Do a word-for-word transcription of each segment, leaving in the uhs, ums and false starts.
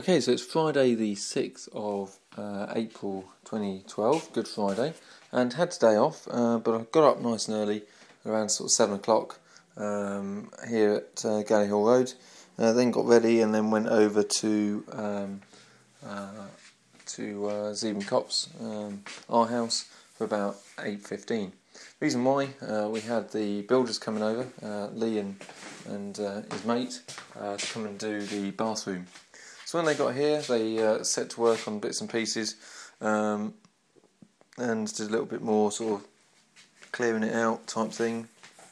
Okay, so it's Friday the sixth of uh, April twenty twelve, Good Friday, and had today off, uh, but I got up nice and early, around sort of seven o'clock um, here at uh, Galley Hill Road, uh, then got ready and then went over to um, uh, to uh, Zeben Copse, um, our house, for about eight fifteen. Reason why, uh, we had the builders coming over, uh, Lee and, and uh, his mate, uh, to come and do the bathroom. So when they got here, they uh, set to work on bits and pieces um, and did a little bit more sort of clearing it out type thing.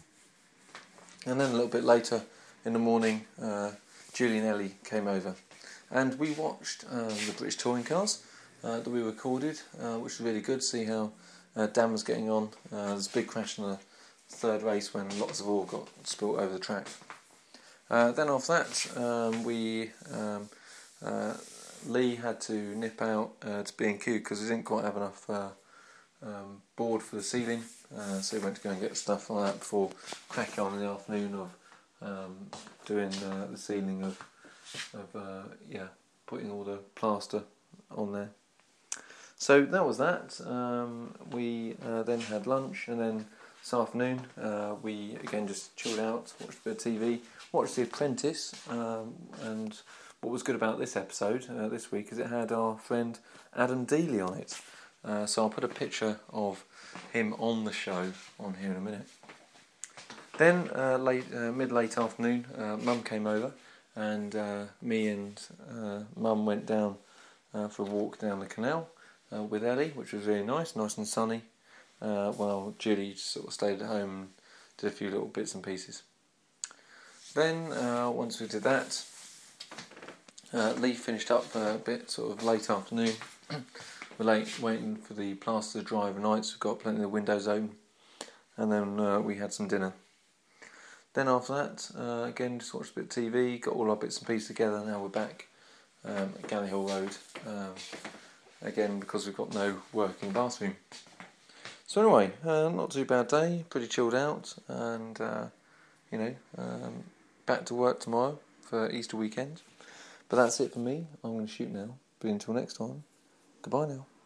And then a little bit later in the morning, uh, Julie and Ellie came over. And we watched um, the British Touring Cars uh, that we recorded, uh, which was really good to see how uh, Dan was getting on. Uh, there was a big crash in the third race when lots of oil got spilt over the track. Uh, then after that, um, we... Um, Uh, Lee had to nip out uh, to B and Q because he didn't quite have enough uh, um, board for the ceiling, uh, so he went to go and get stuff like that before cracking on in the afternoon of um, doing uh, the ceiling of, of uh, yeah, putting all the plaster on there. So that was that. Um, we uh, then had lunch, and then this afternoon uh, we again just chilled out, watched a bit of T V, watched The Apprentice, um, and what was good about this episode uh, this week is it had our friend Adam Dealey on it. Uh, so I'll put a picture of him on the show on here in a minute. Then uh, late, uh, mid-late afternoon, uh, Mum came over, and uh, me and uh, Mum went down uh, for a walk down the canal uh, with Ellie, which was really nice, nice and sunny. Uh, while Julie sort of stayed at home and did a few little bits and pieces. Then uh, once we did that, Uh, Lee finished up a bit, sort of late afternoon. We're late waiting for the plaster to dry overnight, so we've got plenty of the windows open. And then uh, we had some dinner. Then after that, uh, again, just watched a bit of T V, got all our bits and pieces together. Now we're back um, at Galley Hill Road. Um, again, because we've got no working bathroom. So anyway, uh, not too bad day, pretty chilled out. And, uh, you know, um, back to work tomorrow for Easter weekend. But that's it for me. I'm going to shoot now. But until next time, goodbye now.